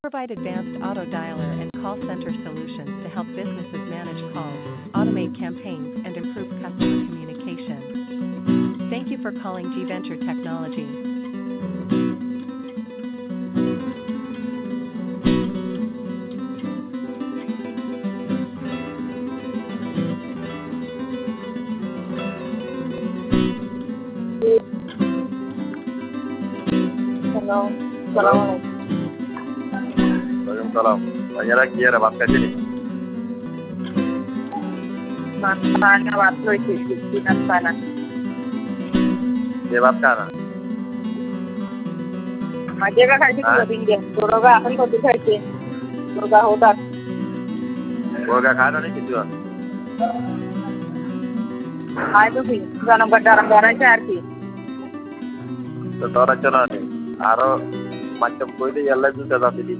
Provide advanced auto dialer and call center solutions to help businesses manage calls, automate campaigns, and improve customer communication. Thank you for calling G Venture Technology. Hello. Hello. Assalamualaikum. Waalaikumsalam. Banyak lagi ya baat kaje ni. Sana waktu itu di sana. Ye baat ka na. माझे का खायची तुझ्या पिंगे दोरोगा आपण होती खायची दोरोगा होतात Burger khá नहीं किसी बात. हाय तो भी जाना गड्डारम करायची आरती तो तोरा चला नहीं. आरो macam कोई तो यल्ला जुटा जाती थी.